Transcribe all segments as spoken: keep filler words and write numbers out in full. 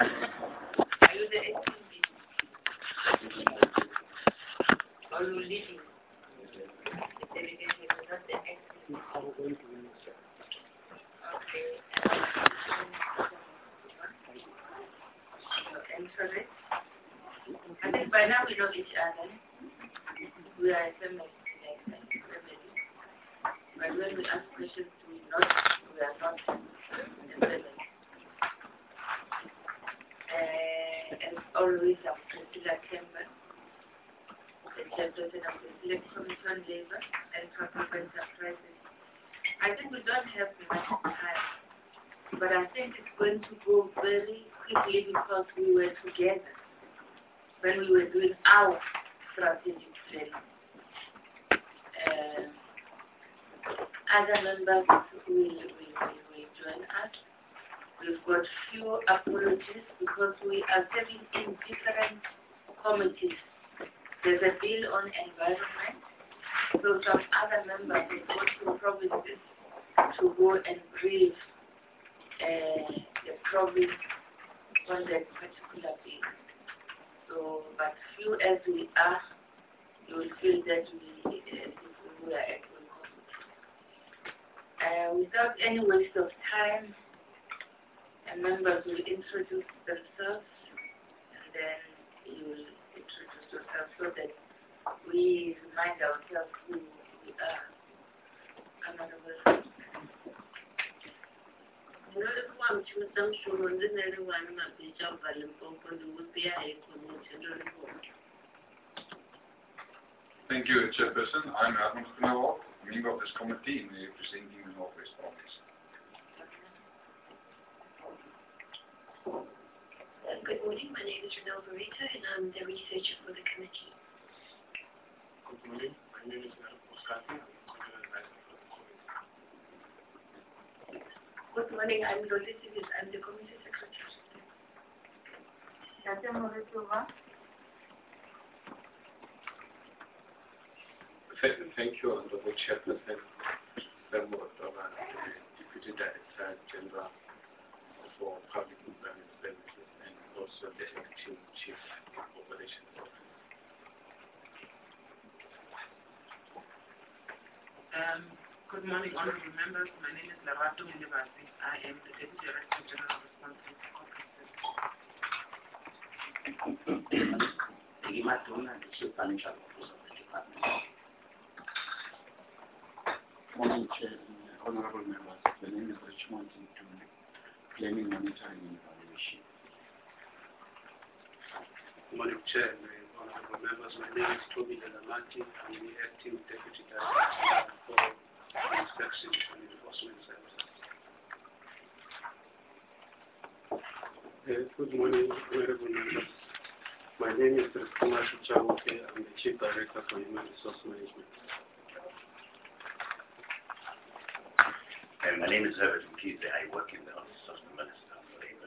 Are you the acting lead? Or you leading? The delegation is not the acting lead. Okay. Your interest. I think by now we know each other. We are a family. Like that, family. But when we ask questions, we not, we are not a family. Uh, as always, I'm Priscilla Kemba, the chairperson of the Select Committee on Labor and Transfer Enterprises. I think we don't have much time, but I think it's going to go very quickly because we were together when we were doing our strategic planning. Uh, other members will, will, will, will join us. We've got few apologies because we are serving in different committees. There's a bill on environment, so some other members have gone to provinces to go and brief uh, the province on that particular bill. So, but few as we are, you will feel that we, uh, we are at one committee. Uh, without any waste of time, and members will introduce themselves, and then you will introduce yourself so that we remind ourselves who we are. Honorable. Thank you, Chairperson. I'm Herman Groenewald, member of this committee and representing the Northwest Province. Good morning, my name is Renelle Barreto and I'm the researcher for the committee. Good morning, my name is Oscar. Good morning, I'm Lolita Davis, I'm the committee secretary. Thank you, Honorable Chairperson, member of the Deputy Director General for Public Employment Services and also the Acting Chief Operations Officer. Um, good morning, honorable members. My name is Larato Milibasi. I am the Deputy Director General responsible for corporate services. Madonna, the Chief Financial Officer of the Department. Morning, Chair, honorable members. The name is Richmond Ntuli, Planning, Monitoring and Evaluation. Good morning, Chair, honorable members. My name is Toby Delamati. I'm the Acting Deputy Director for Inspection and Enforcement Services. Uh, good morning, honorable members. My name is Kumar Chamuke. I'm the Chief Director for Human Resource Management. And my name is Herbert Mkize. I work in the Office of the Minister for Labor.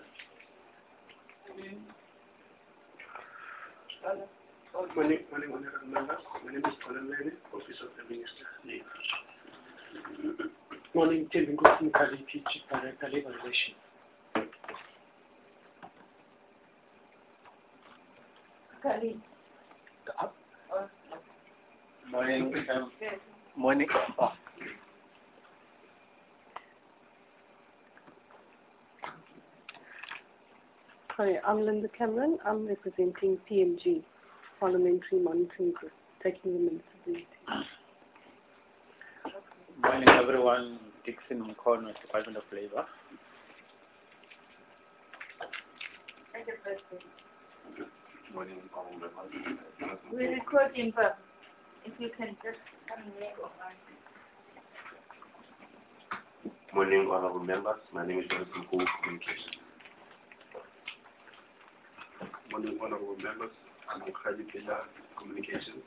Good morning, morning, honorable members. My name is Colin Lane, Office of the Minister of Labor. Good morning, Tim Nkali, Chief Director, Labor Relations. Kali. Morning. Um, morning. Oh. Hi, I'm Linda Cameron. I'm representing P M G, Parliamentary Monitoring Group, taking the Minister's lead. Morning, everyone. Dixon Mkono, Department of Labor. Good morning, honorable members. We're recording, but if you can just come here or Morning, honorable members. My name is Jonathan Cole, Communication. Morning, honorable members. I'm Khadi Pilla, Communications.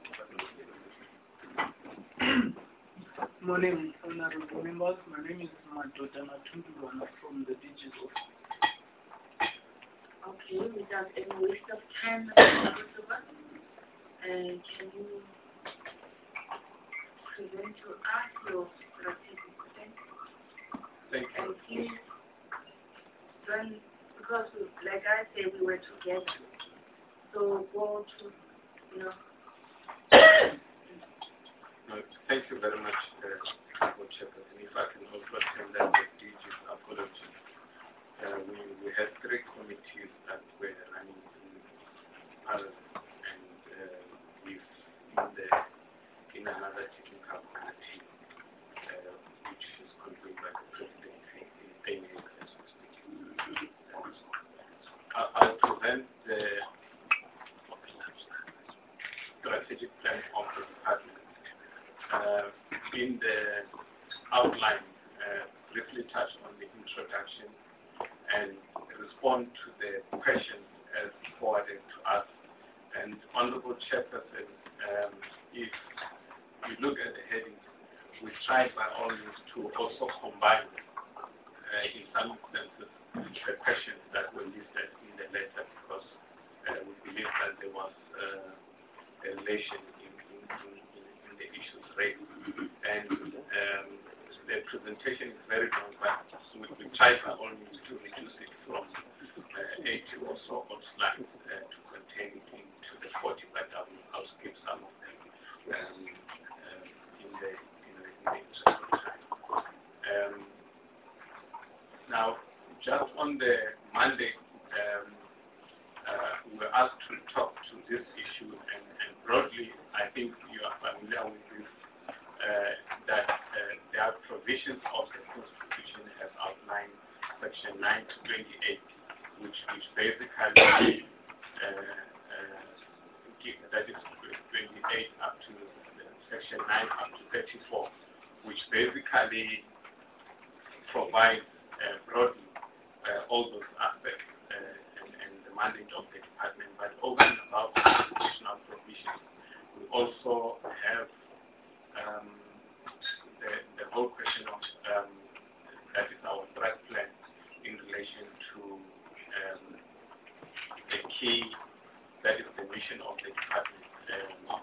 Morning, honorable members. My name is Madota Matunduwana from the D G's office. okay, without any waste of time, uh, can you present to us your strategic plan? Thank you. And please don't, because like I say, were together. So go to, you know. No, thank you very much, uh, Board Chairperson. If I can also attend that the D G's apology. Uh, we, we had three committees that were running in parallel, and uh, we've in, the, in another technical committee, uh, which is controlled by the President in Benin as we speak. Uh, I'll present the strategic plan of the department. Uh, in the outline, uh, briefly touch on the introduction and respond to the questions as forwarded to us. And Honorable Chairperson, um, if you look at the headings, we try by all means to also combine, uh, in some instances, the questions that were listed in the letter, because uh, we believe that there was uh, a relation in, in, in, in the issues raised. And um, the presentation is very long, but we, we try by all means to reduce it from uh, eighty or so odd slides uh, to contain it into the forty, but I will, I'll skip some of them um, um, in, the, in, the, in the interest of time. Um, now, just on the mandate, um, uh, we were asked to talk to this issue, and, and broadly, I think you are familiar with this, uh, that uh, there are provisions of the Constitution as outlined Section nine to twenty-eight, which, which basically, uh, uh, give, that is twenty-eight up to Section nine up to thirty-four, which basically provides uh, broadly uh, all those aspects uh, and, and the mandate of the department. But over and above the constitutional provisions, we also have um, the, the whole question of um, that is our threat plan in relation to um, the key, that is the mission of the department, um, uh,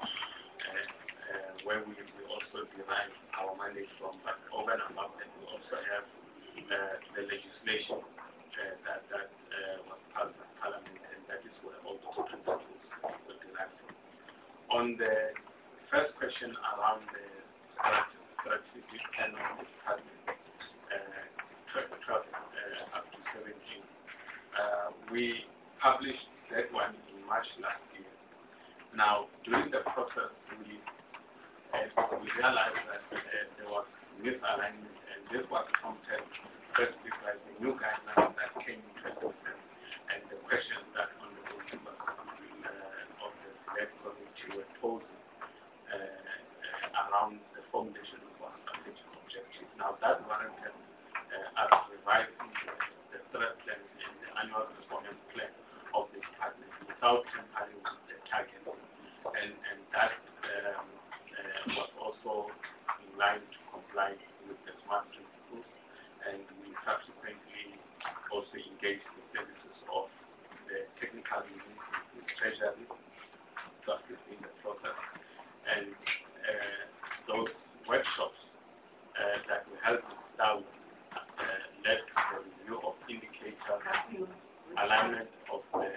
uh, where we, we also derive our mandate from. But over and above that, we also have uh, the legislation uh, that, that uh, was passed by Parliament, and that is where all those principles were derived from. On the first question around the strategic plan of the department, uh, twelve uh, up to seventeen, uh, we published that one in March last year. Now, during the process, we, uh, we realized that uh, there was misalignment, and this was prompted firstly by the new guidelines that came in twenty percent, and the questions that honorable members uh, of the select committee were posing uh, uh, around the formulation of our strategic objectives. Now, that warranted uh, us revising the, the threat plan and the annual performance plan of the department without tampering with the target, and, and that um, uh, was also in line to comply with the SMART principles, and we subsequently also engaged the services of the technical unit in Treasury to assist in the process, and uh, those workshops uh, that we held with staff uh, led to the review of indicators, alignment of the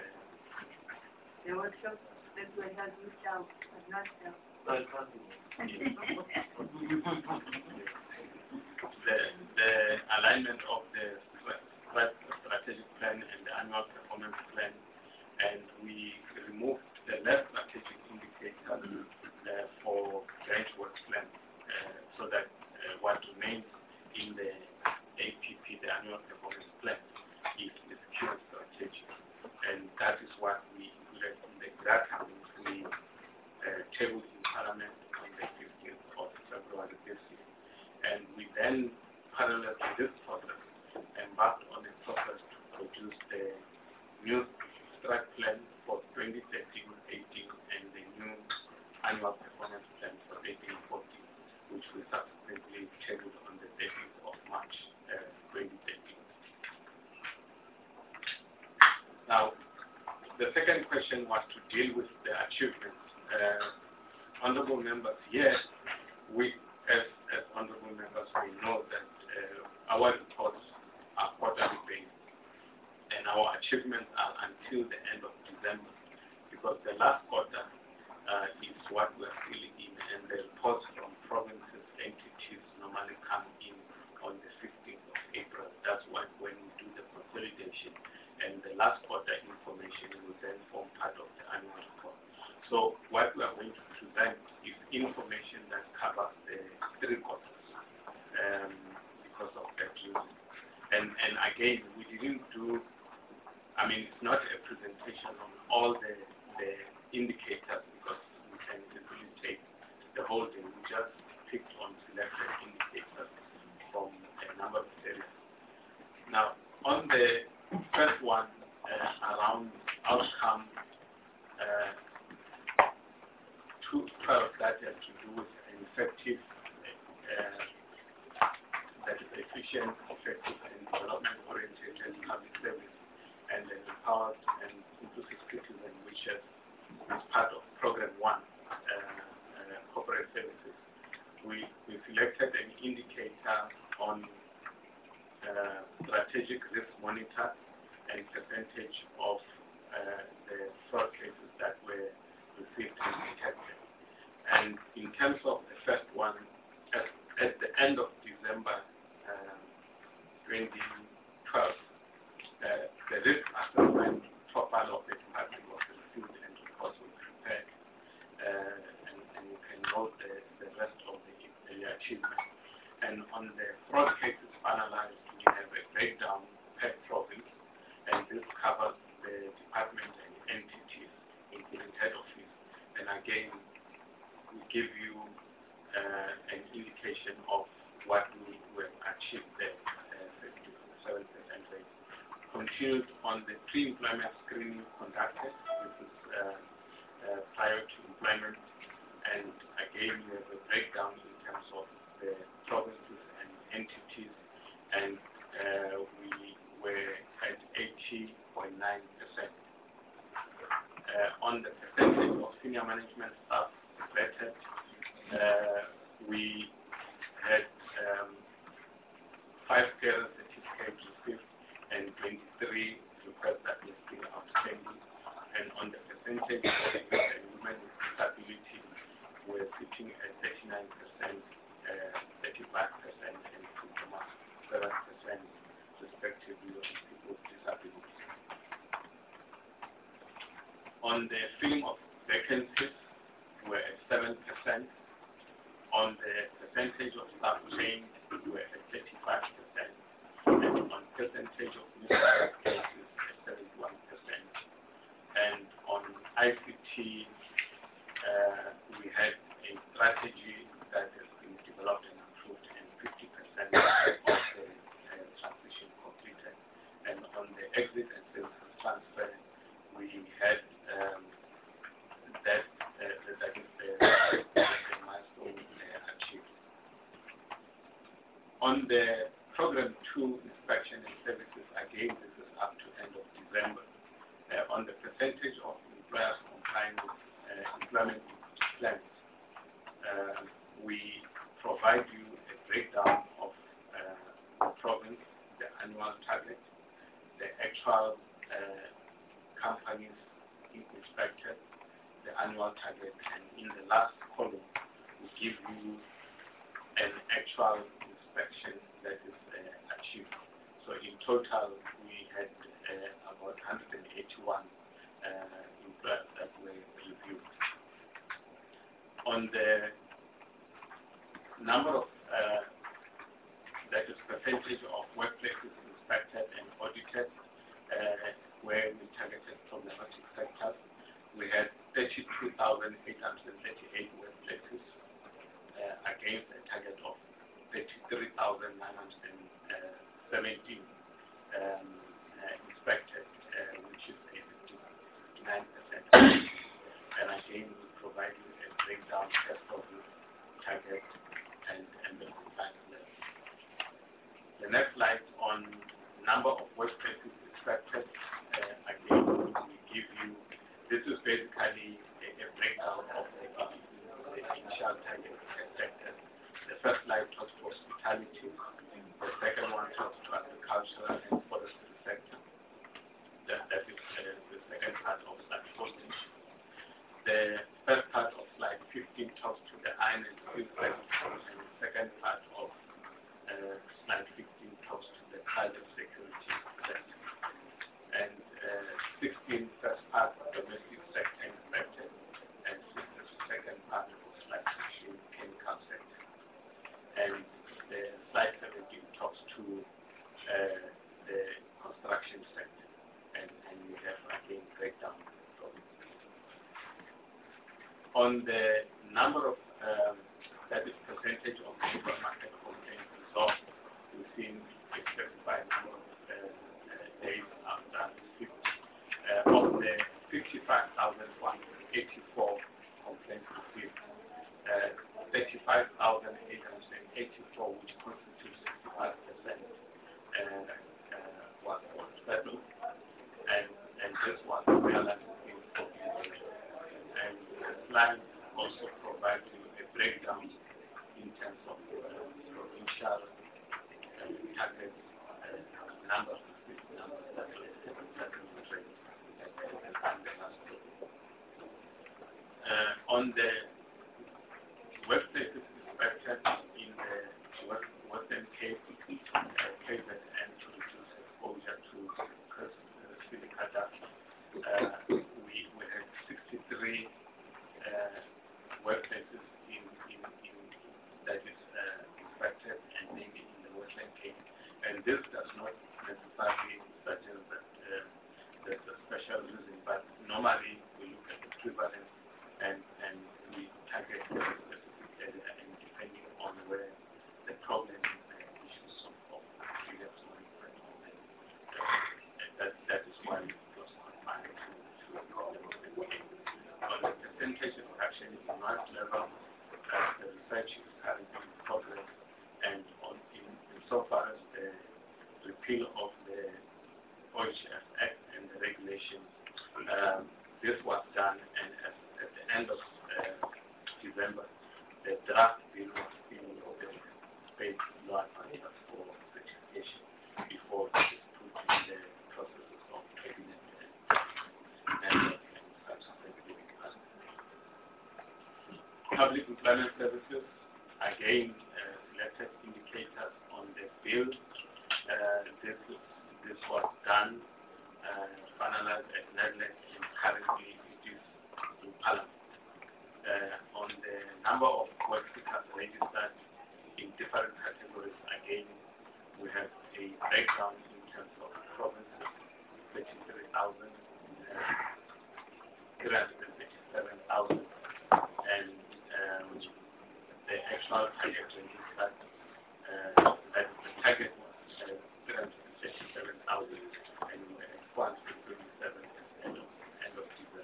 The workshop that we had with staff, but not staff. the, the alignment of the strategic plan and the annual performance plan, and we removed the less strategic indicators uh, for joint work plan, uh, so that uh, what remains in the A P P, the annual performance plan, is, is pure strategic, and that is what we included in the graph which we uh, tabled in Parliament on the fifteenth of February this year. And we then, parallel to this process, embarked on a process to produce the new strat plan for twenty thirteen eighteen and the new annual performance plan for eighteen fourteen, which we subsequently tabled on the thirteenth of March uh, twenty thirteen. Now, the second question was to deal with the achievements. Uh, honorable members, yes, we, as, as honorable members, we know that uh, our reports are quarterly based, and our achievements are until the end of December, because the last quarter uh, is what we're still in, and the reports from provinces, entities normally come in on the fifteenth of April. That's when, when we do the consolidation, and the last quarter information will then form part of the annual report. So what we are going to present is information that covers the three quarters um, because of that reason. And, and again, we didn't do, I mean, it's not a presentation on all the, the indicators because we can easily take the whole thing. We just picked on selected indicators from a number of areas. Now, on the first one, uh, around outcome, uh, two twelve that has to do with an effective, uh, that is efficient, effective, and development-oriented public service, and an empowered and inclusive citizen, which is, is part of Program One, uh, uh, corporate services. We, we selected an indicator on uh, strategic risk monitor and percentage of uh, the fraud cases that were received and detected. And in terms of the first one, at, at the end of December um, twenty twelve, uh, the risk assessment profile of the department was received and reports were prepared. Uh, and, and you can note the, the rest of the, the achievement. And on the fraud cases finalized, we have a breakdown per province, and this covers the department and entities, including head office. And again, we give you uh, an indication of what we will achieve there, uh, fifty-seven percent rate. Continued on the pre-employment screening conducted. This is uh, uh, prior to employment, and again, we have a breakdown in terms of the provinces and entities, and uh, we were at eighty point nine percent. Uh, on the percentage of senior management staff vetted, uh, we had um, five career certificates received and twenty-three requests that were still outstanding. And on the percentage of youth and women with disability, we're sitting at thirty-nine percent, uh, thirty-five percent, and two point seven percent respectively of people with disabilities. On the filling of vacancies, we're at seven percent. On the percentage of staff trained, we're at thirty-five percent. And on percentage of new cases, at seventy-one percent. And on I C T, uh, we had a strategy that has been developed and approved, and fifty percent of the uh, transition completed. And on the exit and services transfer, we had um, that, uh, that is the, the milestone uh, achieved. On the Program two inspection and services, again, this is up to end of December. Uh, on the percentage of employers complying with uh, employment plans, uh, we provide you a breakdown of uh, the province, the annual target, the actual uh, companies inspected, the annual target, and in the last column, we give you an actual inspection that is uh, achieved. So in total, we had uh, about one hundred eighty-one uh, employers that were reviewed. On the number of, uh, that is percentage of workplaces inspected and audited, uh, where we targeted problematic sectors, we had thirty-two thousand eight hundred thirty-eight workplaces uh, against a target of thirty-three thousand nine hundred seventeen um, uh, inspected, uh, which is a fifty-nine percent. And again, we provide you a breakdown test of the target and, and the compliance level. The next slide on number of workplaces inspected. Uh, again, we give you, this is basically a, a breakdown of the, uh, the initial target sectors. The first slide talks to hospitality, the second one talks to agriculture and forestry sector. the first part of slide fifteen talks to the iron and steel sector, and the second part of uh, slide fifteen talks to the private security sector. And uh, sixteen, first part of domestic sector inspected, and the second part of slide sixteen, chemical sector. And the slide seventeen talks to uh, the construction sector, and, and we have again breakdown. On the number of, um, that is percentage of labor market complaints resolved, we've seen a specified number of uh, uh, days after receipt. Uh, of the fifty-five thousand one hundred eighty-four complaints received, uh, thirty-five thousand eight hundred eighty-four, which constitutes sixty-five percent, uh, uh, was was settled, and, and this was realized in fourteen. And the slide also provides you a breakdown in terms of uh, provincial uh, targets, uh, numbers, numbers that are uh, on the website inspected in the Western Cape, uh, K Z N, to reduce exposure to silica dust. Uh, we, we had sixty-three uh, workplaces in, in, in that is uh, inspected, and maybe in the Western Cape. And this does not necessarily suggest that uh, there's a special reason, but normally we look at the prevalence and, and we target the specific area, and depending on where the problem uh, issues of, of previous monitoring, and that, that is why it was confined to, to the problem of the Cape. On the percentage of action in mass level, uh, the research is currently in progress, and on in, in so far as the repeal of the O H S Act and the regulations, um, this was done, and at, at the end of uh, December, the draft bill was in the state law advisors for certification before it is put in the processes of cabinet and, and, and subsequently passed. Public employment services, again, uh, selected indicators on the bill. Uh, this, is, this was done, uh, finalized at NEDLEC, and currently it is in Parliament. Uh, on the number of work seekers registered in different categories, again, we have a breakdown in terms of provinces, thirty-three thousand, three hundred thirty-seven thousand, and um, the actual target registered, uh, that the target was uh, three hundred thirty-seven thousand, and uh, four hundred twenty-seven at the end of, end of December.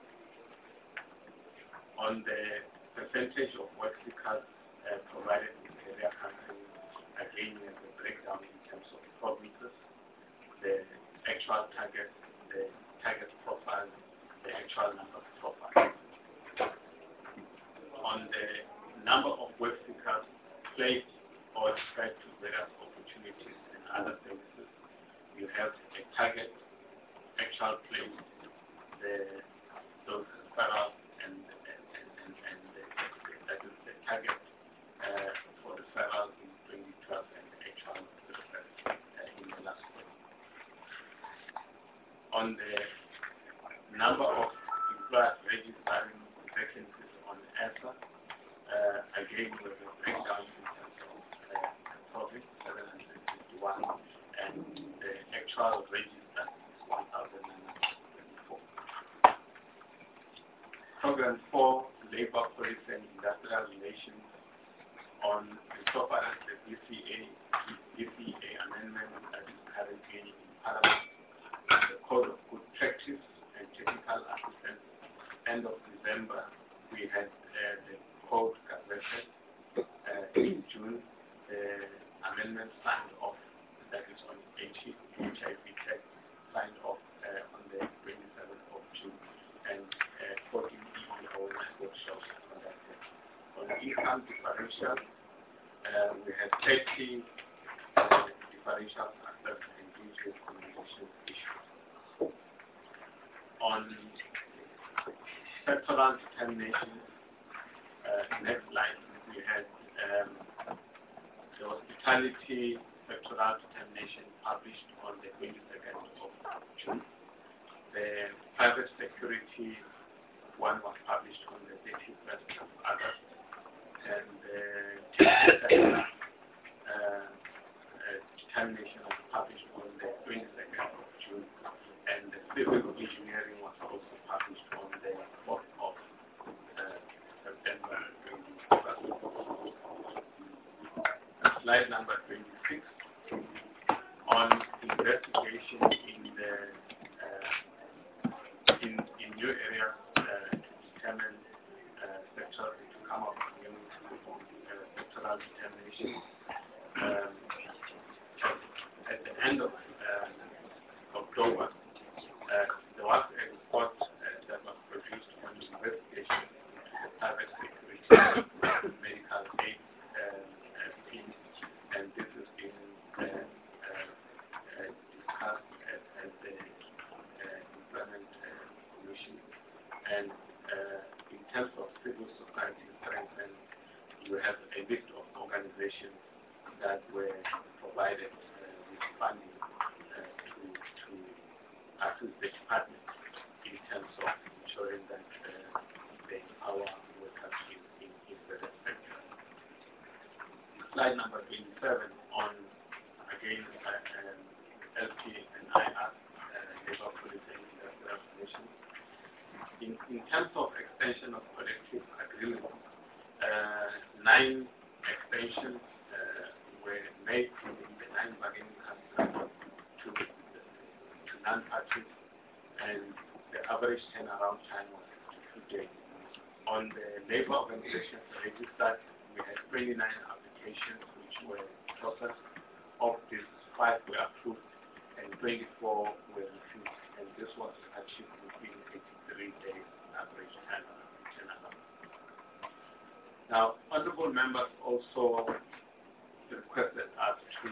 On the percentage of work seekers uh, provided in area country, again, we have a breakdown in terms of provinces, the actual target, the target profile, the actual number of profiles. On the number of work seekers placed or described to various opportunities and other services, you have a target, actual place, the those referrals, and and and and, and the, that is the target uh, for referrals in twenty twelve and the actual referrals uh, in the last year. On the number of employers registering vacancies on A S A, uh, again with a breakdown in terms of uh, province, seven hundred fifty-one, and the actual register is one thousand nine hundred twenty-four. Program four, Labor Policy and Industrial Relations, on so far as the B C A, B C A amendment that is currently in Parliament, the Code of Good Practice and Technical Assistance. End of December, we had uh, the code gazetted. Uh, in June, the amendment signed off, that is on H I V check, signed off uh, on the twenty-seventh of June, and uh, fourteen E E awareness workshops conducted. On income differential, uh, we had thirty uh, differential factors and usual communication issues. On sectoral determination, uh, next slide, we had um, the hospitality sectoral determination published on the twenty-second of June. The private security one was published on the thirty-first of August, and the sector uh, uh, determination was published on the twenty-second of June, and the civil engineering was also published on the fourth of uh, September twenty-first. Slide number twenty-six on investigation in the uh, in in new areas uh, to determine uh, sector to come up with new uh, sectoral determination. Um, at the end of uh, October, uh, there was a report uh, that was produced on investigation into the private security medical aid uh, uh, scheme, and this has been uh, uh, uh, discussed at, at the uh, Employment uh, Commission. And uh, in terms of civil society strengthening, you have a list of organizations that were provided uh, with funding uh, to, to assist the department in terms of ensuring that uh, they empower workers in, in, in the sector. Slide number twenty-seven on, again, uh, um, L T and I Act, uh, Labour Policy and Industrial Relations. In, in terms of extension of collective agreements, uh, nine extensions uh, were made in the nine bargaining councils to, to non-parties, and the average turnaround time was fifty-two days. On the labor organizations registered, we had twenty-nine applications which were processed. Of these, five were approved and twenty-four were refused, and this was achieved within eighty-three days average turnaround. Now, honorable members also requested us to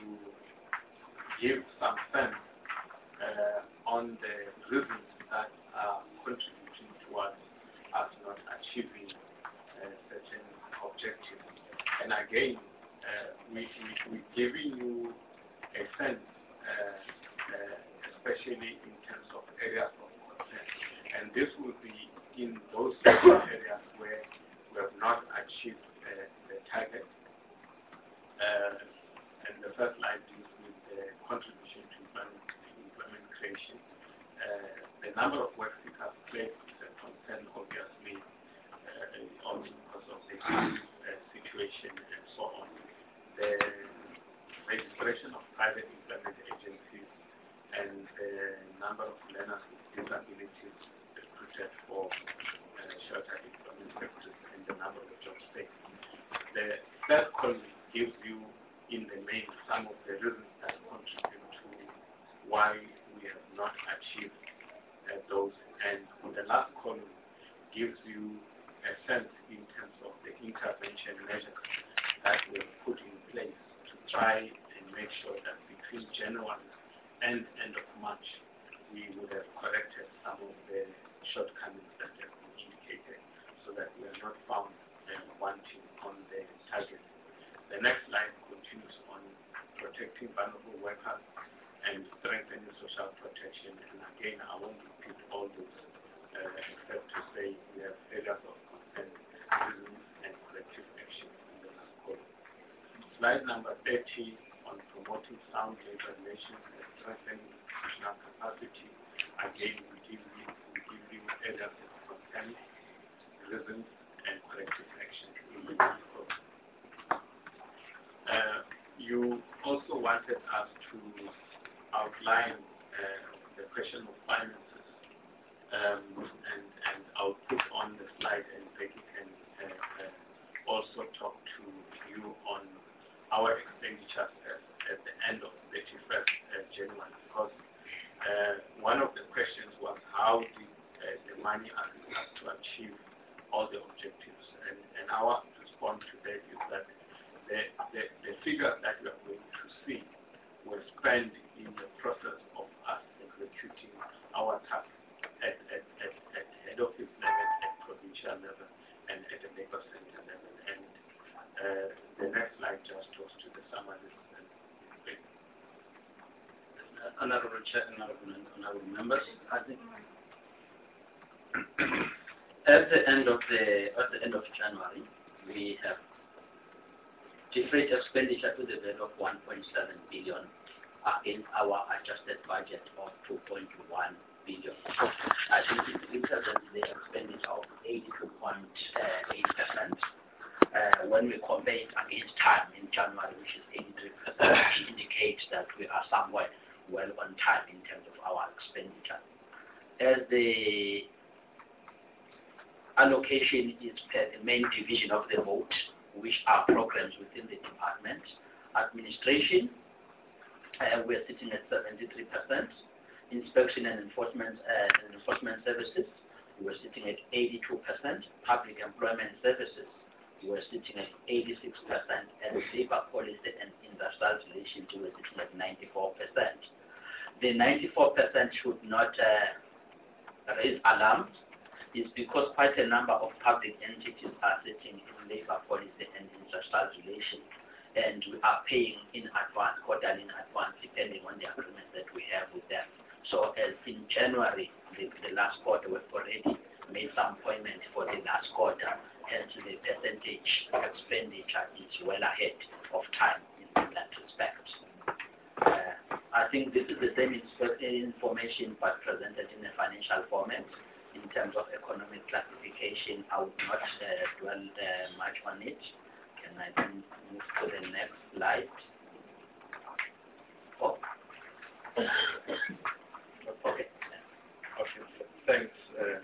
give some sense uh, on the reasons that are contributing towards us not achieving uh, certain objectives. And again, uh, we, we, we're giving you a sense, uh, uh, especially in terms of areas of concern. And this will be in those areas where we have not achieved uh, the target. Uh, and the first slide deals with the contribution to employment, employment creation. Uh, the number of work seekers placed is a concern, obviously, uh, also because of the uh, situation and so on. The registration of private employment agencies and the number of learners with disabilities recruited for uh, shorter employment sectors and the number of jobs taken. The third column gives you, in the main, some of the reasons that contribute to why we have not achieved uh, those. And the last column gives you a sense in terms of the intervention measures that were put in place to try and make sure that between January and end of March, we would have corrected some of the shortcomings that have been indicated so that we are not found uh, wanting on the target. The next slide continues on protecting vulnerable workers and strengthening social protection. And again, I won't repeat all those, uh, except to say we have areas of concern, reasons, and collective action in the last column. Slide number thirty on promoting sound labor relations and strengthening institutional capacity. Again, we give you, we give you areas of concern, reasons, and collective action in the last column. Uh, you also wanted us to outline uh, the question of finances, um, and, and I'll put on the slide, and Becky can uh, uh, also talk to you on our expenditures at, at the end of thirty-first uh, January, because uh, one of the questions was how did uh, the money assist us to achieve all the objectives, and, and our response to that is that The, the, the figures that we are going to see were spent in the process of us executing our tasks at, at, at, at head office level, at Uh, the next slide just goes to the summaries. Honorable Chair, honorable, honorable members, I think at the end of the at the end of January, we have deferred expenditure to the value of one point seven billion against our adjusted budget of two point one billion. I think it represents the expenditure of eighty-two point eight percent. Uh, when we compare it against time in January, which is eighty-three percent, it indicates that we are somewhere well on time in terms of our expenditure. As the allocation is per the main division of the vote, which are programs within the department. Administration, uh, we're sitting at seventy-three percent. Inspection and enforcement, uh, and enforcement services, we're sitting at eighty-two percent. Public employment services, we're sitting at eighty-six percent. And labor policy and industrial relations, we're sitting at ninety-four percent. The ninety-four percent should not uh, raise alarms. Is because quite a number of public entities are sitting in labor policy and industrial relations, and we are paying in advance, quarterly in advance, depending on the agreement that we have with them. So as in January, the, the last quarter, we've already made some payment for the last quarter, hence the percentage expenditure is well ahead of time in that respect. Uh, I think this is the same information but presented in a financial format. In terms of economic classification, I would not uh, dwell uh, much on it. Can I then move to the next slide? Oh. Okay. Okay, thanks. Uh,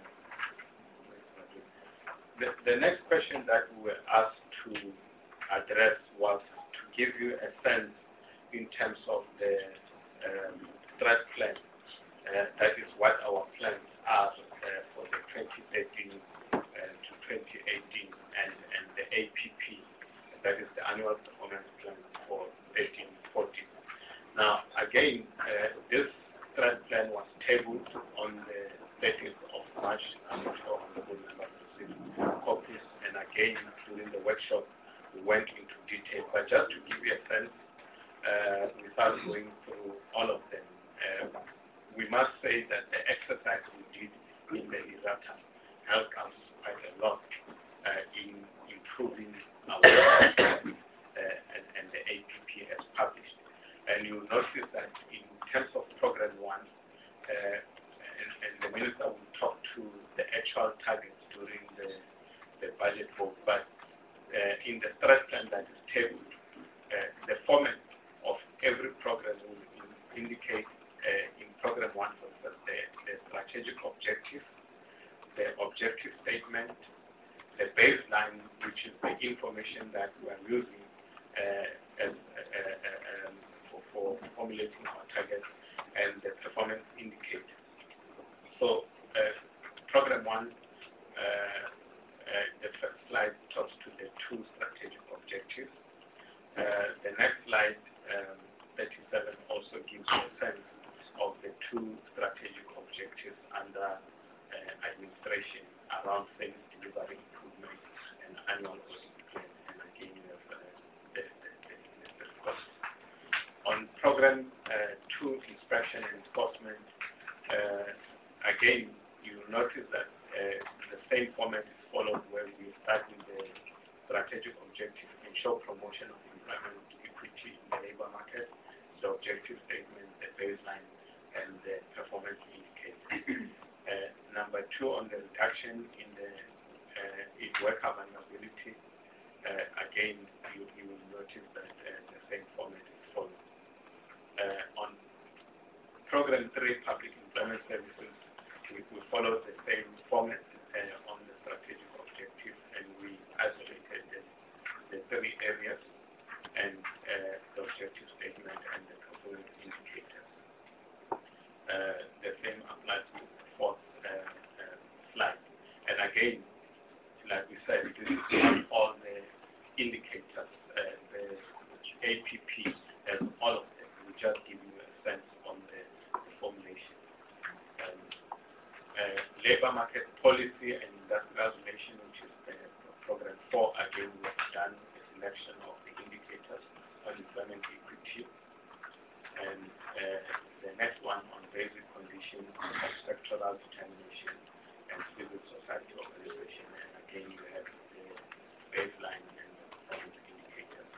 the, the next question that we were asked to address was to give you a sense in terms of the um, threat plan. Uh, that is what our plans are uh, for the twenty thirteen uh, to twenty eighteen and, and the A P P, that is the annual performance plan for thirteen fourteen. Now, again, uh, this threat plan was tabled on the thirtieth of March. I'm not sure honorable members received copies, and again, during the workshop, we went into detail. But just to give you a sense, uh, without going through all of them, uh, we must say that the exercise we did in the Irata helped us quite a lot uh, in improving our uh, and, and the A P P as published. And you will notice that in terms of program one, uh, and, and the minister will talk to the actual targets during the, the budget vote, but uh, in the threat plan that is tabled, uh, the format of every program will in, indicate Uh, in program one, for the, the strategic objective, the objective statement, the baseline, which is the information that we are using uh, as, uh, uh, um, for, for formulating our targets, and the performance indicator. So, uh, program one, uh, uh, the first slide talks to the two strategic objectives. Uh, the next slide, um, thirty-seven, also gives you a sense of the two strategic objectives under uh, administration around things, delivery improvement, and annual audit plan, and again you have uh, the, the, the, the cost. On program uh, two, inspection and enforcement, uh, again you will notice that uh, the same format is followed where we start with the strategic objective, ensure promotion of employment equity in the labor market, the objective statement, the baseline, and the performance indicator. uh, number two, on the reduction in the uh, in worker vulnerability, uh, again, you, you will notice that uh, the same format is followed. Uh, on program three, public employment services, we, we follow the same format uh, on the strategic objective, and we isolated the, the three areas and uh, the objective statement and the performance indicators. Uh, the same applies to the fourth uh, uh, slide. And again, like we said, this is not all the indicators, uh, the A P P, and all of them. We just give you a sense on the, the formulation. Um, uh, labor market policy and industrial relation, which is the program four, again, we have done a selection of the indicators on employment equity. And uh, the next one on basic conditions of sectoral determination and civil society organization. And again, you have the baseline and the performance indicators.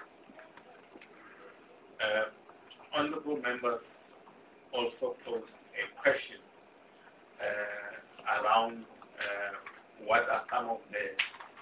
Uh, honorable members also posed a question uh, around uh, what are some of the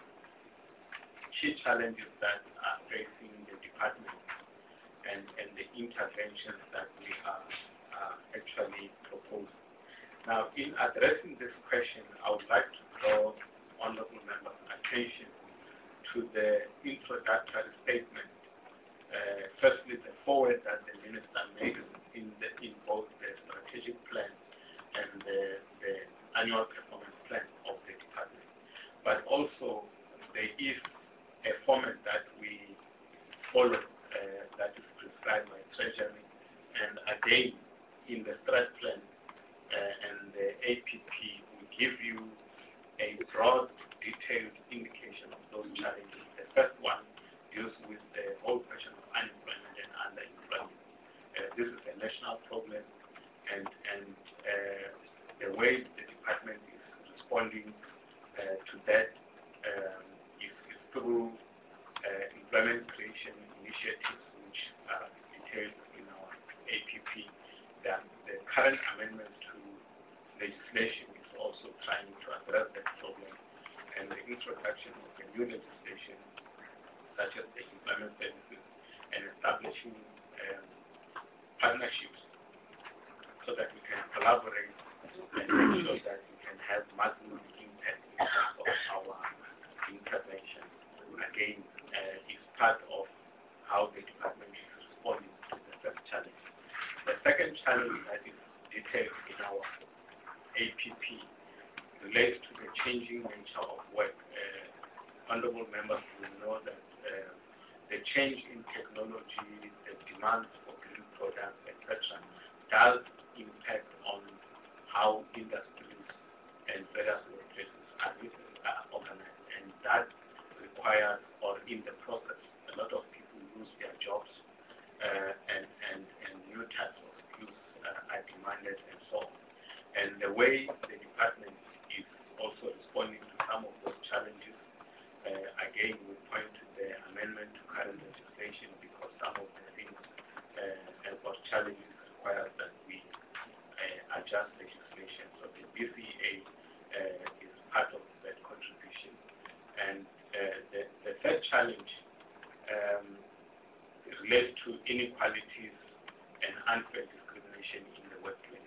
key challenges that are facing the department and, and the interventions that we are uh, actually proposing. Now, in addressing this question, I would like to draw honorable members' attention to the introductory statement. Uh, firstly, the forward that the minister made in, the, in both the strategic plan and the, the annual performance plan of the department. But also, there is a format that we follow uh, that is prescribed by Treasury, and again, in the strat plan uh, and the A P P, we give you a broad, detailed indication of those challenges. The first one deals with the whole question of unemployment and underemployment. Uh, this is a national problem, and, and uh, the way the department is responding uh, to that um, is, is through uh, employment creation initiatives, which are detailed in our A P P. That the current amendment to legislation is also trying to address that problem, and the introduction of a new legislation such as the employment services and establishing um, partnerships so that we can collaborate and make sure that we can have maximum impact in terms of our intervention. Again, uh, is part of how the department is responding to the first challenge. The second challenge that is detailed in our A P P relates to the changing nature of work. Uh, honorable members will know that uh, the change in technology, the demand for green products, et cetera, does impact on how industries and various workplaces are, are organized, and that requires, or in the process, a lot of people lose their jobs, uh, and, and, and new types of skills uh, are demanded, and so on. And the way the department is also responding to some of those challenges, uh, again, we point to the amendment to current legislation, because some of the things uh, and those challenges require that we uh, adjust legislation. So the B C A uh, is part of that contribution. And uh, the, the third challenge um, relates to inequalities and unfair discrimination in the workplace.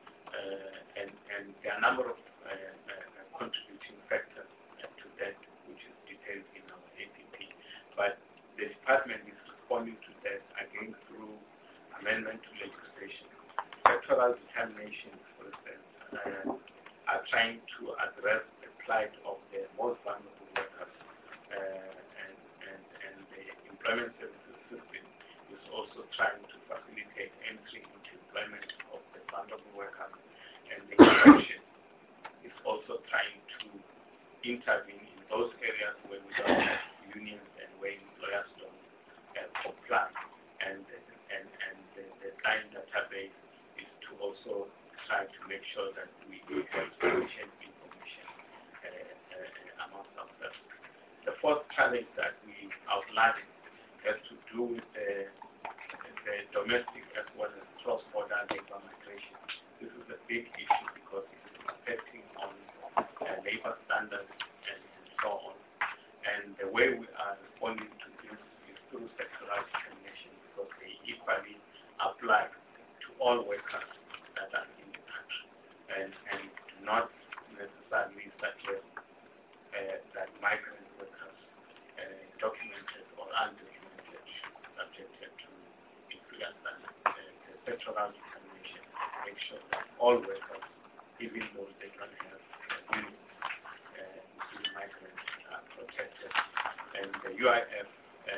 Uh, and, and there are a number of uh, uh, contributing factors uh, to that, which is detailed in our A P P. But the department is responding to that again through amendment to legislation. Sectoral determinations, for instance, uh, are trying to address the plight of the most vulnerable workers, uh, and, and, and the employment services system is also trying to facilitate entry into employment of the vulnerable workers, and the election is also trying to intervene in those areas where we don't have unions and where employers don't uh, comply. And, and, and the, the client database is to also try to make sure that we have sufficient information uh, uh, amongst ourselves. The fourth challenge that we outlined has to do with the, the domestic as well as cross-border labor migration. This is a big issue because it is affecting on uh, labor standards and, and so on. And the way we are responding to this is through sectoral determination, because they equally apply to all workers that are in the country, and, and do not necessarily suggest uh, that migrant workers, uh, documented or undocumented, subjected to influence and uh, the sectoral determination, make sure that all workers, even though they don't have units, uh, including migrants, are protected. And the U I F uh,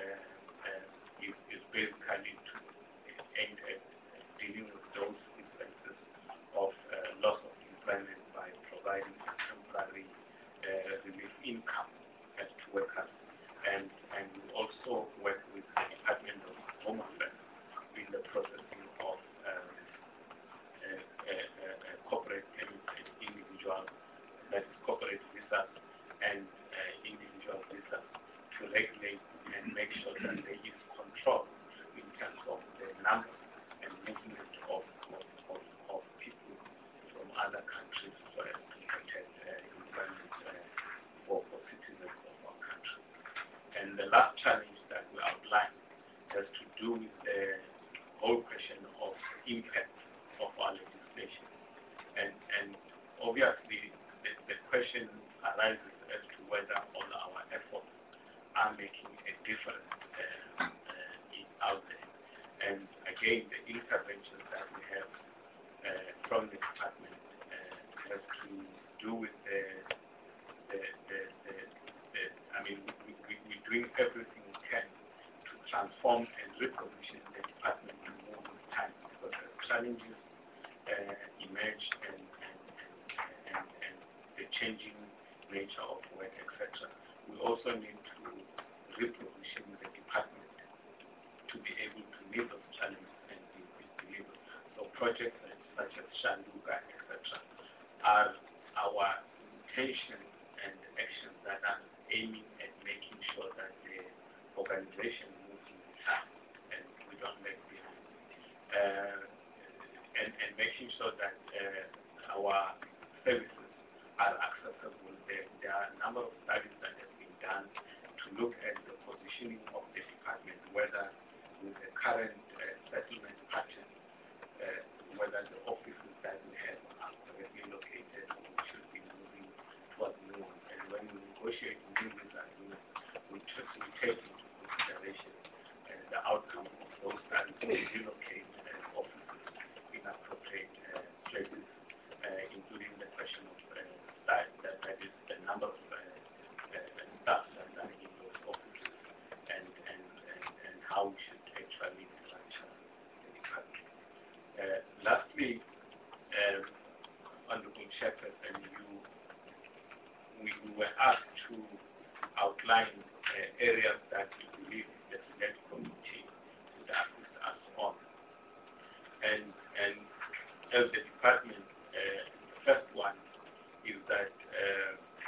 uh, is, is basically to aimed at dealing with those instances of uh, loss of employment by providing a temporary uh, relief income uh, to workers. And, and we also visas and uh, individual visas to regulate and make sure that there is control in terms of the numbers and movement of, of, of, of people from other countries for to protect uh, employment uh, for, for citizens of our country. And the last challenge that we outlined has to do with the whole question of impact of our legislation. And, and obviously, the, the question arises as to whether all our efforts are making a difference uh, uh, in, out there. And again, the interventions that we have uh, from the department uh, have to do with the, the, the, the, the I mean, we, we, we're doing everything we can to transform and reposition the department in more with time, because the challenges uh, emerge and, and, and, and the changing nature of work, et cetera. We also need to reposition the department to be able to meet those challenges and be, be delivered. So projects such as Shanduga, et cetera, are our intention and actions that are aiming at making sure that the organization moves in time and we don't lag behind. Uh, and, and making sure that uh, our services are accessible. There, there are a number of studies that have been done to look at the positioning of the department, whether with the current uh, settlement pattern, uh, whether the offices that we have are correctly located or we should be moving towards new ones. And when we negotiate new agreements, we, we take into consideration uh, the outcome of those studies to relocate uh, offices in appropriate uh, places, uh, including the question of uh, that, that, that is the number of uh, uh, staff that are in those offices and, and, and, and how we should actually structure the department. Uh, lastly, um, Honorable Chairperson, you, we, we were asked to outline uh, areas that we believe the select committee would assist us on. And, and as the department, uh, the first one is that uh,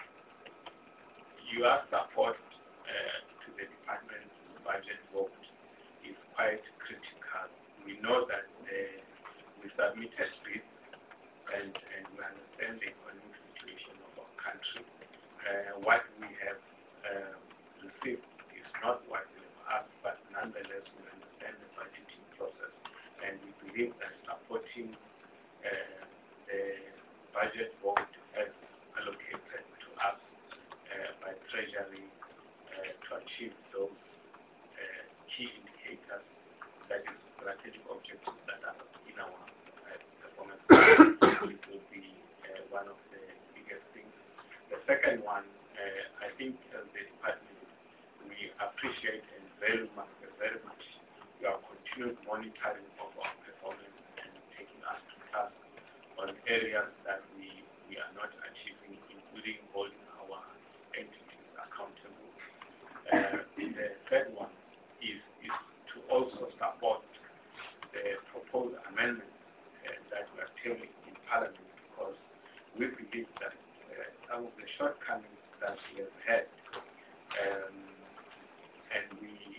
your support uh, to the department's budget vote is quite critical. We know that uh, we submitted bids and, and we understand the economic situation of our country. Uh, what we have uh, received is not what we have asked, but nonetheless we understand the budgeting process, and we believe that supporting uh, the budget vote as allocated to us uh, by Treasury uh, to achieve those uh, key indicators, that is strategic objectives that are in our uh, performance plan, it will be uh, one of the biggest things. The second one, uh, I think as the department, we appreciate and very much, very much your continued monitoring of our performance and taking us to task on areas that we, we are not achieving, including holding our entities accountable. Uh, the third one is, is to also support the proposed amendments uh, that we are tabling in Parliament, because we believe that uh, some of the shortcomings that we have had, um, and we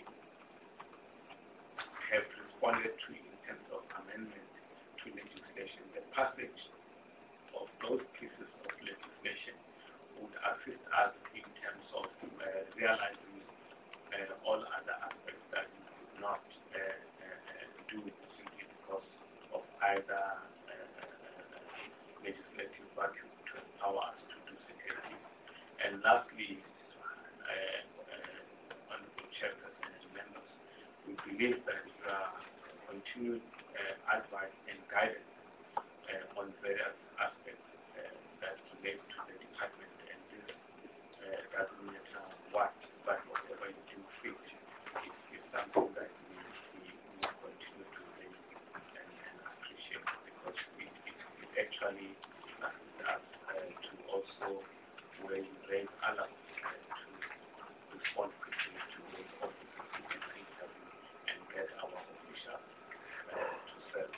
have responded to in terms of amendment to legislation, the passage of those pieces of legislation would assist us in terms of uh, realizing uh, all other aspects that we could not uh, uh, do simply because of either uh, legislative vacuum to empower us to do certain things. And lastly, uh, uh, Honorable Chairperson and members, we believe that uh, continued uh, advice and guidance uh, on various aspects uh, that relate to the department, and this uh, doesn't matter what, but whatever you do fit is, is something that we, we, we continue to raise and, and appreciate, because it, it, it actually assists us uh, to also raise, raise alarm uh, to respond quickly to those officers who can interview and get our officials uh, to serve.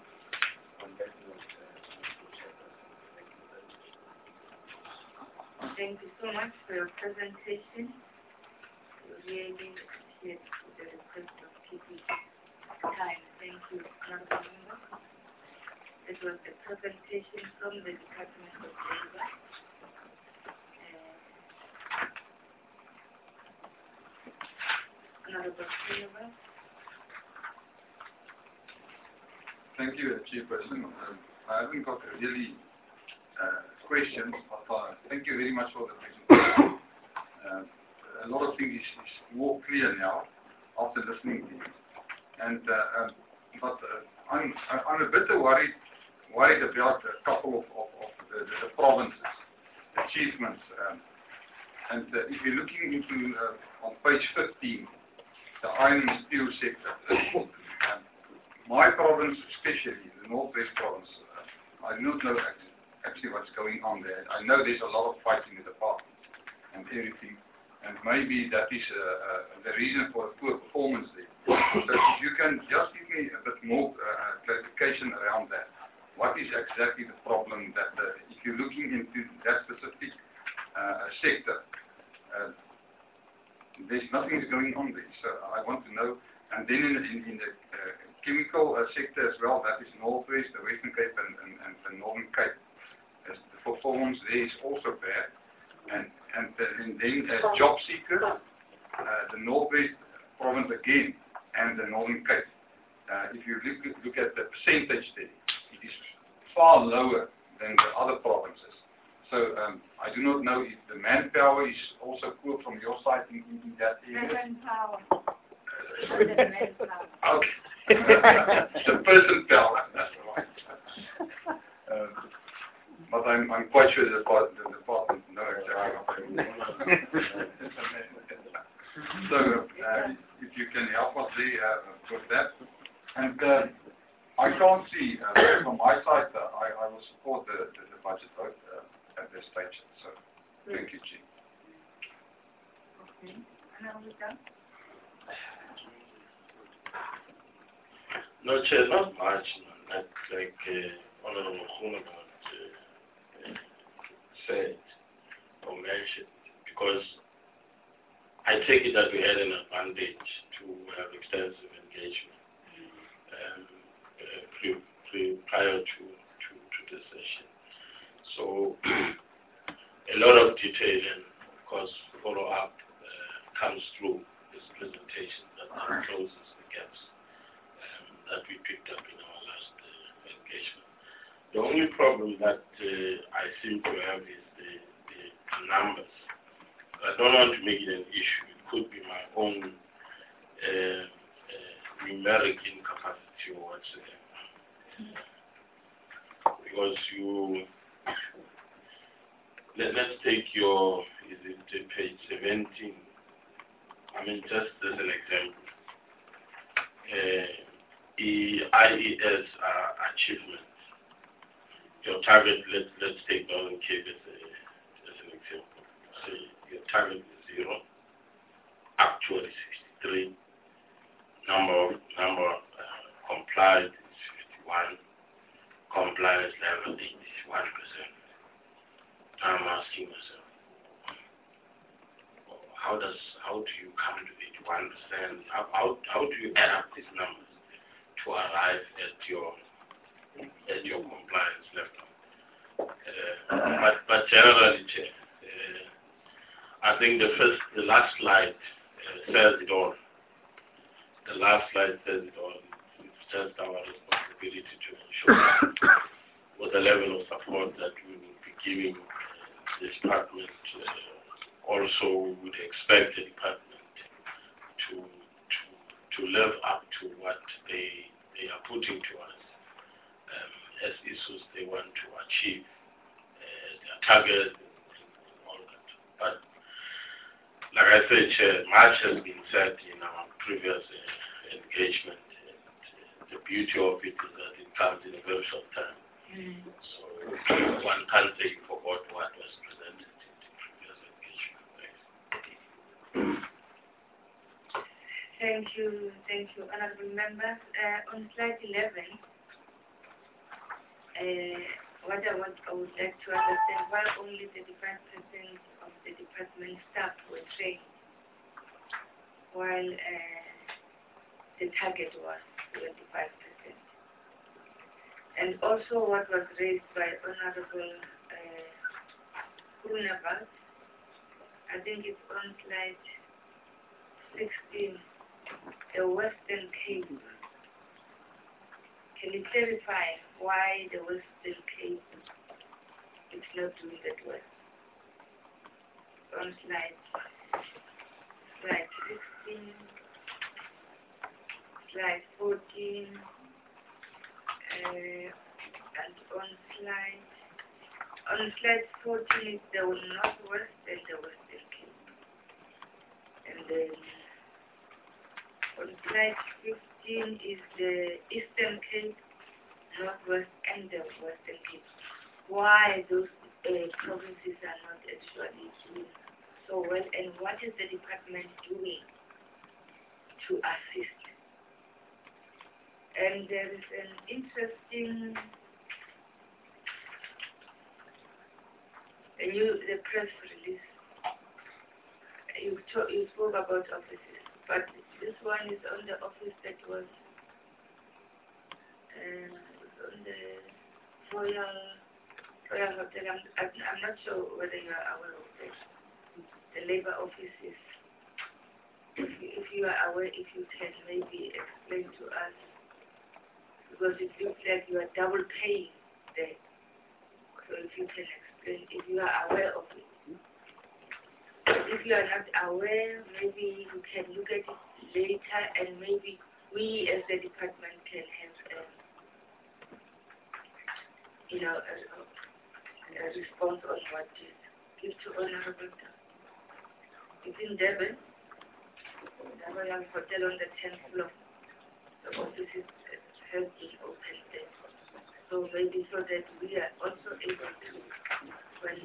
On that note, uh, Mister Chairperson, thank you very much. Thank you so much for your presentation. Really appreciate the request of keeping time. Thank you, Honorable Member. It was a presentation from the Department of Labor. Uh, Honorable Member. Thank you, Chairperson. Um, I haven't got really uh, questions, but uh, thank you very much for the presentation. Uh, a lot of things is, is more clear now after listening to you. And uh, um, but uh, I'm I'm a bit worried worried about a couple of, of, of the, the provinces achievements. Um, and uh, if you're looking into uh, on page fifteen, the iron and steel sector. um, My province, especially the Northwest Province, uh, I do not know actually, actually what's going on there. I know there's a lot of fighting in the department and everything, and maybe that is uh, uh, the reason for poor performance there. So if you can just give me a bit more uh, clarification around that. What is exactly the problem that, uh, if you're looking into that specific uh, sector, uh, there's nothing is going on there. So I want to know. And then in, in, in the uh, chemical uh, sector as well, that is Northwest, the Western Cape, and, and, and the Northern Cape. As the performance there is also bad. And, and, uh, and then uh, job seeker, uh, the Northwest Province again, and the Northern Cape. Uh, if you look, look at the percentage there, it is far lower than the other provinces. So um, I do not know if the manpower is also poor from your side in, in, in that area. Manpower. Okay. The person power, that's right. Uh, but I'm, I'm quite sure the department, the department knows exactly what they want. So, uh, if you can help us there uh, with that. And uh, I can't see, uh, from my side, uh, I, I will support the, the, the budget vote uh, at this stage. So, thank you, Chief. Okay. Now we done? No, Chair, not much, not like uh, Honorable Khuna uh, said or mentioned, because I take it that we had an advantage to have extensive engagement um, uh, pre, pre, prior to, to, to this session. So a lot of detail and, of course, follow-up uh, comes through this presentation that closes the gaps that we picked up in our last uh, engagement. The only problem that uh, I seem to have is the, the numbers. I don't want to make it an issue. It could be my own uh, uh, numeric incapacity or whatsoever. Because you, let, let's take your, is it uh, page seventeen? I mean, just as an example. Uh, The I E S uh, achievement, your target, let, let's take Northern Cape as, a, as an example. So your target is zero, actually sixty-three, number of, number uh, complied is fifty-one, compliance level eighty-one percent. I'm asking myself, how does, how do you come to eighty-one percent? How, how, how do you add up these numbers to arrive at your at your compliance level? Uh, but but generally, uh, I think the first, the last slide uh, says it all. The last slide says it all. It's just our responsibility to ensure with the level of support that we will be giving the department. Uh, also, we would expect the department to to to live up to what they they are putting to us um, as issues they want to achieve, uh, their targets and all that. But like I said, Chair, much has been said in our previous uh, engagement, and uh, the beauty of it is that it comes in a very short time. Mm. So one can't say you forgot what was presented in the previous engagement. Thanks. Thank you, thank you, honorable members. Uh, on slide eleven, uh, what I want, I would like to understand why only thirty-five percent of the department staff were trained, while uh, the target was twenty-five percent. And also what was raised by Honorable uh, Grunewald, I think it's on slide sixteen, the Western Cape. Can you clarify why the Western Cape is not doing that well? On slide, slide sixteen, slide fourteen, uh, and on slide, on slide fourteen is the Northwest and the Western Cape. And then on slide fifteen is the Eastern Cape, Northwest, and the Western Cape. Why those uh, provinces are not actually doing so well, and what is the department doing to assist? And there is an interesting, uh, you, the press release, you, talk, you spoke about offices, but this one is on the office that was uh, on the Royal, Royal Hotel. I'm, I'm, I'm not sure whether you are aware of this. The labor office is, if you, if you are aware, if you can maybe explain to us, because it looks like you are double paying there. So if you can explain, if you are aware of it. If you are not aware, maybe you can look at it later, and maybe we as the department can have, um, you know, a, a response on what is. Give to Honorable. It's in Devon, the Royal Hotel on the tenth floor. The office is, has been opened there. So maybe so that we are also able to, when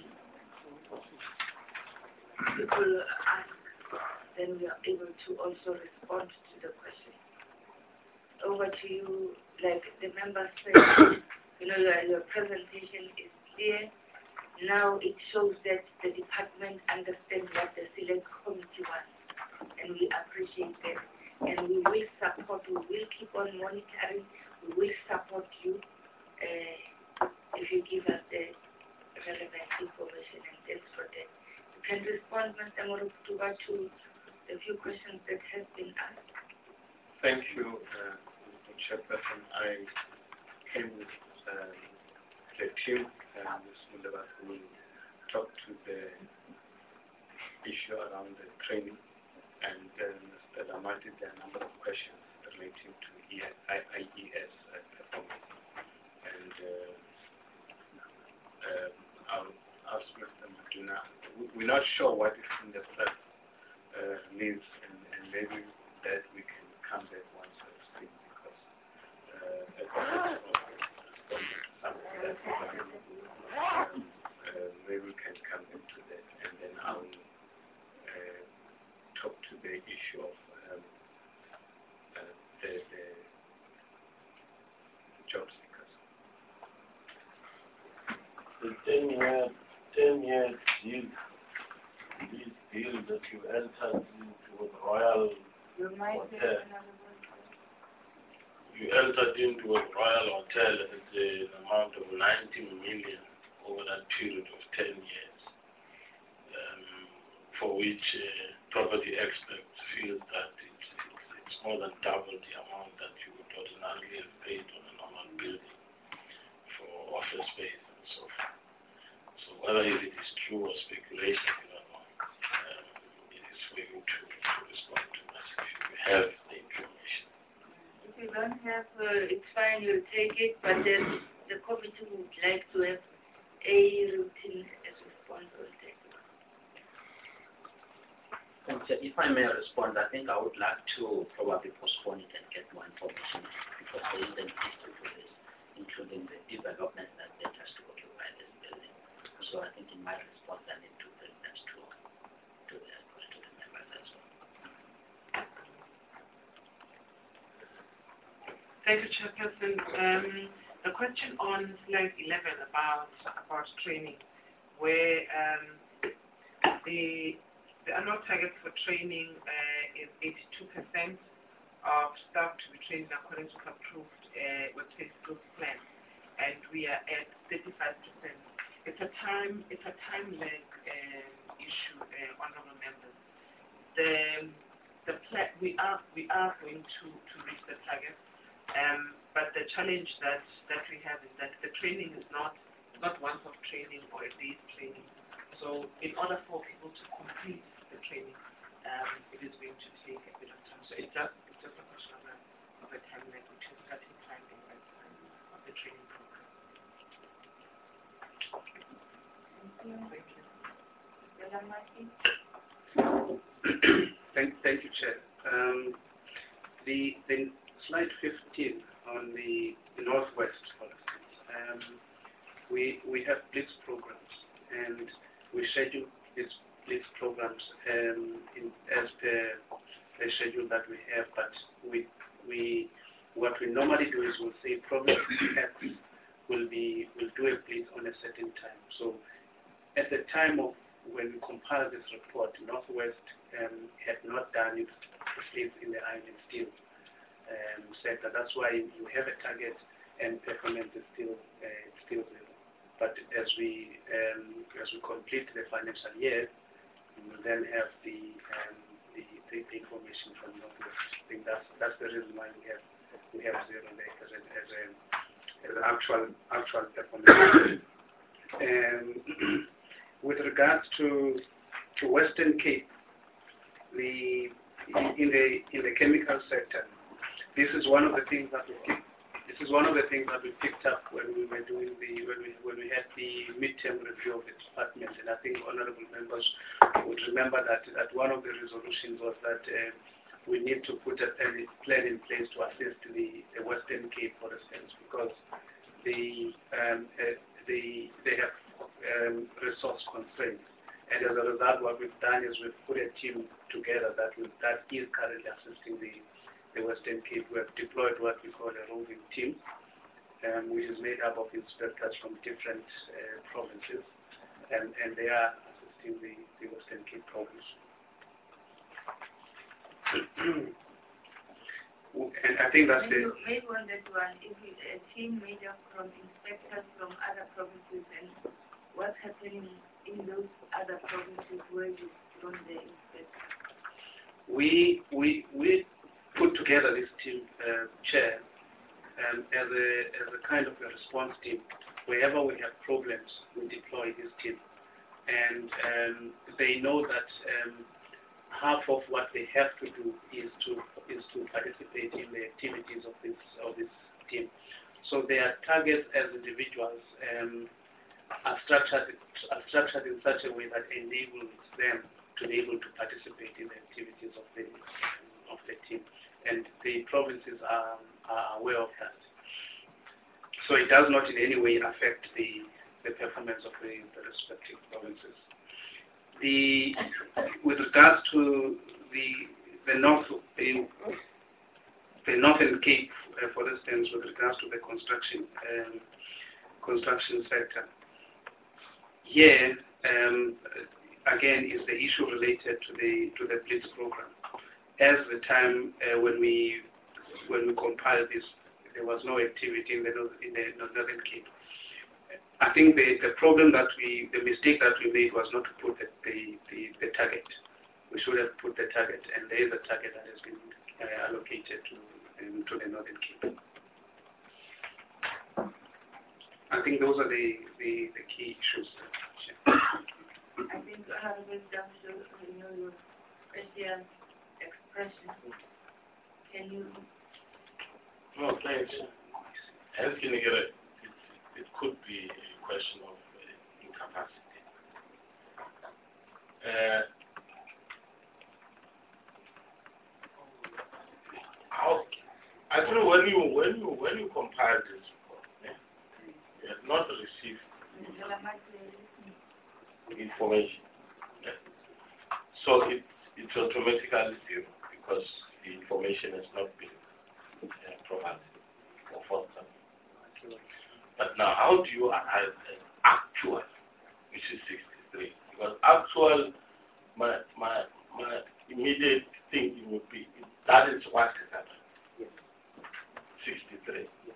people ask, then we are able to also respond to the question. Over to you, like the member said, you know, your, your presentation is clear. Now it shows that the department understands what the select committee wants, and we appreciate that. And we will support, we will keep on monitoring, we will support you uh, if you give us the relevant information, and thanks for that. You can respond, Mister Morutuba, to the few questions that have been asked. Thank you, uh, Mister Chairperson. I came with uh, the team, and Miz Muleba, who will talk to the issue around the training, and then Mister Damati, there are a number of questions relating to I E S uh, performance. And uh, uh, I'll ask Mister Maduna, we're not sure what is in the press uh, needs, and, and maybe that we can come back once we speak, because uh, at the next some of that, um, uh, maybe we can come into that, and then I'll uh, talk to the issue of um, uh, the, the job seekers. The ten year, ten year deal, this deal that you entered into with Royal Hotel. You entered into a Royal Hotel at an amount of ninety million over that period of ten years, um, for which uh, property experts feel that it's, it's more than double the amount that you would ordinarily have paid on a normal building for office space and so forth. So whether it is true or speculation, I don't know. Um, it is for you to, to respond to us if you have the information. If you don't have, uh, it's fine, you'll take it, but then the committee would like to have a routine response on that. Thanks. If I may respond, I think I would like to probably postpone it and get more information, because there is an history for this, including the development that that has to occupy this building. So I think in my response, I need to bring that to, to, the, to the members as well. Thank you, Chairperson. Um, the question on slide eleven about about training, where um, the the annual target for training uh, is eighty-two percent of staff to be trained in accordance with approved uh, workplace skills plan, and we are at thirty-five percent. It's a time it's a time lag um, issue, uh, honourable members. The the pla we are we are going to to reach the target, um, but the challenge that that we have is that the training is not not once off training or a day's training. So in order for people to complete the training, um, it is going to take a bit of time. So it's just it's just a question of a of a time lag between starting time and end time of the training program. Thank you. Thank, thank you, Chair. Um, the, the slide fifteen on the, the Northwest, for instance, um, we, we have blitz programs, and we schedule these blitz programs um, in, as per the schedule that we have, but we, we, what we normally do is we'll say province X will be, will do a blitz on a certain time. So at the time of when we compile this report, Northwest um, had not done its blitz in the iron and steel um, sector. That's why you have a target and performance is still uh, still zero. But as we um, as we complete the financial year, we will then have the, um, the, the the information from Northwest. I think that's that's the reason why we have we have zero there as an as an as an actual actual performance. um, with regards to to Western Cape, the in the in the chemical sector, this is one of the things that we picked. This is one of the things that we picked up when we were doing the when we when we had the midterm review of the department, and I think honourable members would remember that that one of the resolutions was that uh, we need to put a plan, plan in place to assist the, the Western Cape, for instance, because the um, uh, the they have um, resource constraints, and as a result, what we've done is we've put a team together that will, that is currently assisting the the Western Cape. We have deployed what we call a roving team, um, which is made up of inspectors from different uh, provinces, and, and they are assisting the, the Western Cape province. And I think that's maybe, the... Maybe on that one, if it's a team made up from inspectors from other provinces, and what's happening in those other provinces where you don't the inspectors? We, we, we put together this team, uh, chair, um, as a as a kind of a response team. Wherever we have problems, we deploy this team, and um, they know that um, half of what they have to do is to is to participate in the activities of this of this team. So their targets as individuals um, are structured are structured in such a way that enables them to be able to participate in the activities of the of the team, and the provinces are, are aware of that. So it does not in any way affect the, the performance of the, the respective provinces. The, with regards to the the North the, the Northern Cape, uh, for instance, with regards to the construction um, construction sector, here um, again is the issue related to the to the blitz program. As the time uh, when we when we compiled this, there was no activity in the in the Northern Cape. I think the the problem that we the mistake that we made was not to put the the, the, the target. We should have put the target, and there is a target that has been uh, allocated to um, to the Northern Cape. I think those are the the, the key issues. I think Honorable Damso, you know your question. Expression. Can you? No, thanks. As can you get it? It could be a question of uh, incapacity. Uh, how, actually, when you when you when you compile this report, yeah, you have not received information. Yeah. So it it's automatically zero because the information has not been uh, provided or forthcoming. But now, how do you arrive at actual, which is sixty-three? Because actual, my my my immediate thinking would be that is what has happened. Yes. sixty-three. Yes.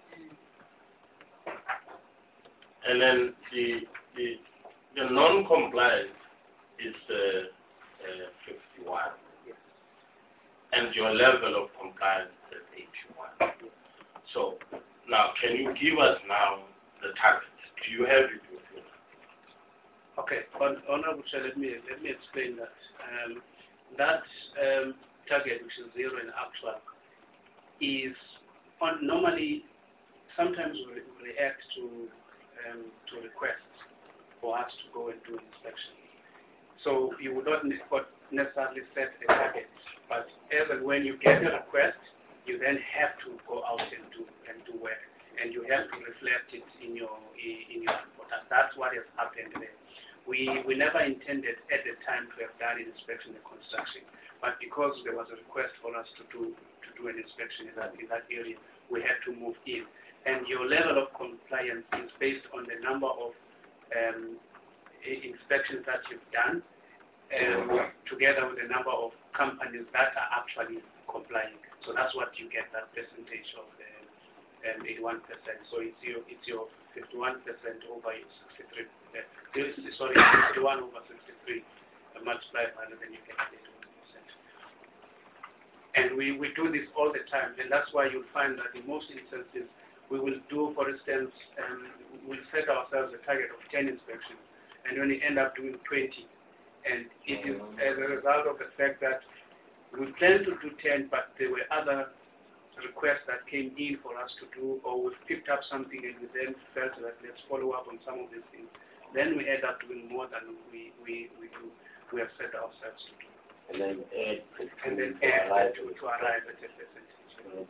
And then the the the non-compliance is uh, uh, fifty-one. Yes. And your level of compliance is eighty-one. Yes. So now, can you give us now the target? Do you have it with you? Okay, Hon- Honorable Chair, let me let me explain that. Um, that um, target, which is zero in actual, is on normally. Sometimes we react to um, to requests for us to go and do inspection. So you would not ne- not necessarily set a target, but as and when you get a request, you then have to go out and do and do work, and you have to reflect it in your in your report. And that's what has happened there. We we never intended at the time to have done an inspection and construction, but because there was a request for us to do to do an inspection in that in that area, we had to move in. And your level of compliance is based on the number of um, inspections that you've done, um, together with the number of companies that are actually complying. So that's what you get, that percentage of the um, eighty-one percent. So it's your it's your fifty-one percent over your sixty-three. Uh, sorry, fifty-one over sixty-three uh, multiplied by then you get eighty-one percent. And we, we do this all the time, and that's why you'll find that in most instances we will do, for instance, um, we'll set ourselves a target of ten inspections, and when we end up doing twenty. And it is as a result of the fact that we planned to do ten, but there were other requests that came in for us to do, or we picked up something and we then felt that let's follow up on some of these things. Then we end up doing more than we, we, we do, we have set ourselves to do. And then add and then add to, to arrive at a percentage.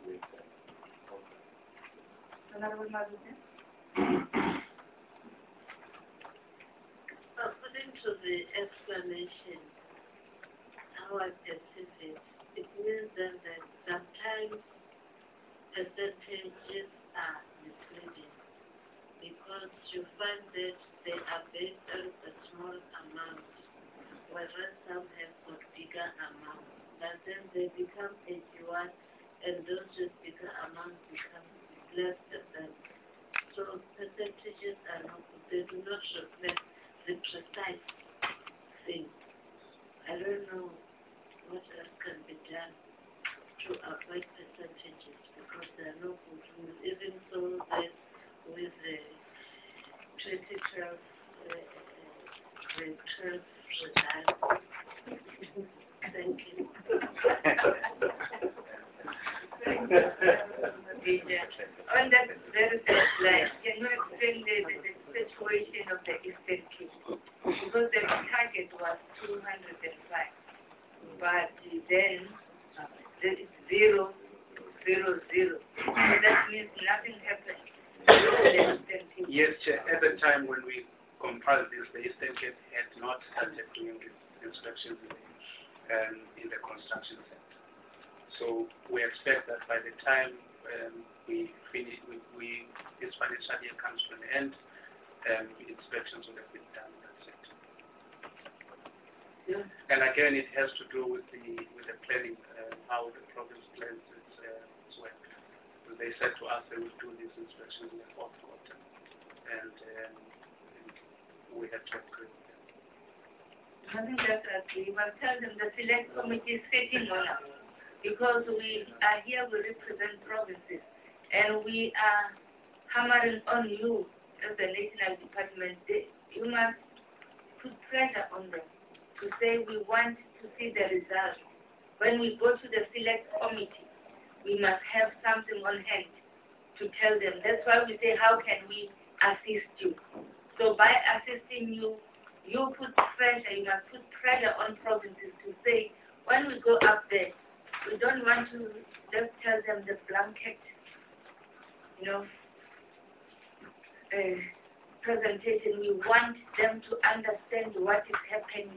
According to the explanation, how I perceive it, it means then that sometimes percentages are misleading because you find that they are based on a small amount, whereas some have got bigger amounts. But then they become eighty-one, and those with bigger amounts become less than that. So percentages are not, they do not reflect the precise thing. I don't know what else can be done to avoid percentages because there are no good rules. Even so, that with the twenty twelve, uh, the twelve results. Thank you. On that very first slide, can you explain the, the, the situation of the Eastern Cape? Because the target was two hundred five, but then it's zero, zero, zero. So that means nothing happened. Yes, Chair. At the time when we compiled this, the Eastern Cape had not started doing the inspections in the, um, in the construction sector. So we expect that by the time um, we finish, we, we, this financial year comes to an end, um, inspections will have been done in that sector. Yeah. And again, it has to do with the with the planning, uh, how the province plans its, uh, its work. So they said to us they will do these inspections in the fourth quarter, and, um, and we had to agree with them. Having that agree, but tell them the select committee is sitting on us because we are here, we represent provinces, and we are hammering on you as the national department. They, you must put pressure on them to say we want to see the results. When we go to the select committee, we must have something on hand to tell them. That's why we say, how can we assist you? So by assisting you, you put pressure, you must put pressure on provinces to say, when we go up there, we don't want to just tell them the blanket, you know, uh, presentation. We want them to understand what is happening.